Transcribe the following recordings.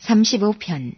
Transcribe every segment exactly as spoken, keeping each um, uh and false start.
삼십오 편.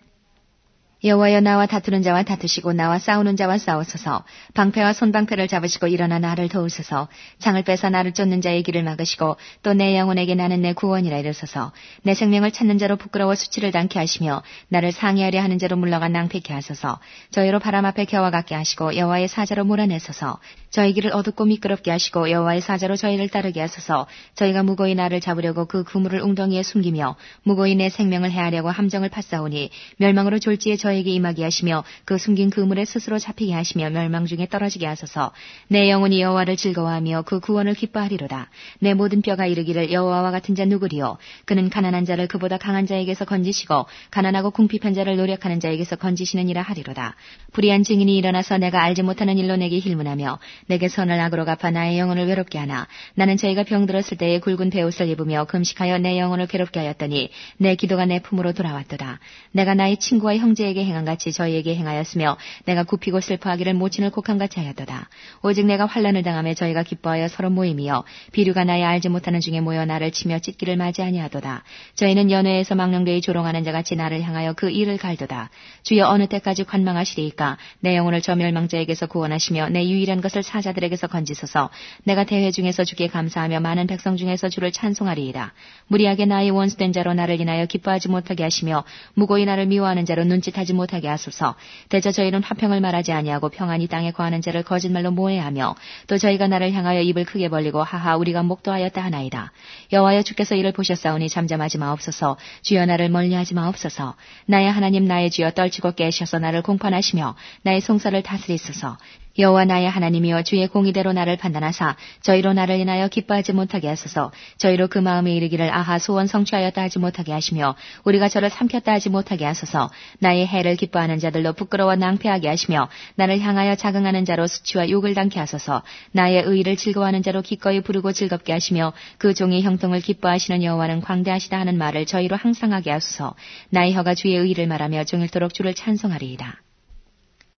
여호와여, 나와 다투는 자와 다투시고 나와 싸우는 자와 싸우소서. 방패와 손방패를 잡으시고 일어나 나를 도우소서. 창을 빼서 나를 쫓는 자의 길을 막으시고 또 내 영혼에게 나는 내 구원이라 이르소서. 내 생명을 찾는 자로 부끄러워 수치를 당케 하시며 나를 상해하려 하는 자로 물러가 낭패케 하소서. 저희로 바람 앞에 겨와 같게 하시고 여호와의 사자로 몰아내소서. 저희 길을 어둡고 미끄럽게 하시고 여호와의 사자로 저희를 따르게 하소서. 저희가 무고히 나를 잡으려고 그 그물을 웅덩이에 숨기며 무고히 내 생명을 해하려고 함정을 팠사오니 멸망으로 졸지에 저에게 임하게 하시며 그 숨긴 그물에 스스로 잡히게 하시며 멸망 중에 떨어지게 하소서. 내 영혼이 여호와를 즐거워하며 그 구원을 기뻐하리로다. 내 모든 뼈가 이르기를 여호와와 같은 자 누구리요. 그는 가난한 자를 그보다 강한 자에게서 건지시고 가난하고 궁핍한 자를 노력하는 자에게서 건지시느니라 하리로다. 불의한 증인이 일어나서 내가 알지 못하는 일로 내게 힐문하며 내게 선을 악으로 갚아 나의 영혼을 외롭게 하나. 나는 저희가 병들었을 때에 굵은 베옷을 입으며 금식하여 내 영혼을 괴롭게 하였더니 내 기도가 내 품으로 돌아왔도다. 내가 나의 친구와 형제에게 행함같이 저희에게 행하였으며 내가 굽히고 슬퍼하기를 모친을 곡함같이 하였도다. 오직 내가 환난을 당하며 저희가 기뻐하여 서로 모임이여 비류가 나의 알지 못하는 중에 모여 나를 치며 찢기를 맞이 아니하도다. 저희는 연회에서 망령되이 조롱하는 자같이 나를 향하여 그 이를 갈도다. 주여, 어느 때까지 관망하시리이까. 내 영혼을 저 멸망자에게서 구원하시며 내 유일한 것을 사자들에게서 건지소서. 내가 대회 중에서 주께 감사하며 많은 백성 중에서 주를 찬송하리이다. 무리하게 나의 원수된 자로 나를 인하여 기뻐하지 못하게 하시며 무고히 나를 미워하는 자로 눈짓하지 못하게 하소서. 대저 저희는 화평을 말하지 아니하고 평안히 땅에 거하는 자를 거짓말로 모해하며 또 저희가 나를 향하여 입을 크게 벌리고 하하 우리가 목도하였다 하나이다. 여호와여, 주께서 이를 보셨사오니 잠잠하지 마옵소서. 주여, 나를 멀리하지 마옵소서. 나의 하나님, 나의 주여, 떨치고 깨셔서 나를 공판하시며 나의 송사를 다스리소서. 여호와 나의 하나님이여, 주의 공의대로 나를 판단하사 저희로 나를 인하여 기뻐하지 못하게 하소서. 저희로 그 마음에 이르기를 아하 소원 성취하였다 하지 못하게 하시며 우리가 저를 삼켰다 하지 못하게 하소서. 나의 해를 기뻐하는 자들로 부끄러워 낭패하게 하시며 나를 향하여 자긍하는 자로 수치와 욕을 당케 하소서. 나의 의를 즐거워하는 자로 기꺼이 부르고 즐겁게 하시며 그 종의 형통을 기뻐하시는 여호와는 광대하시다 하는 말을 저희로 항상 하게 하소서. 나의 혀가 주의 의를 말하며 종일토록 주를 찬송하리이다.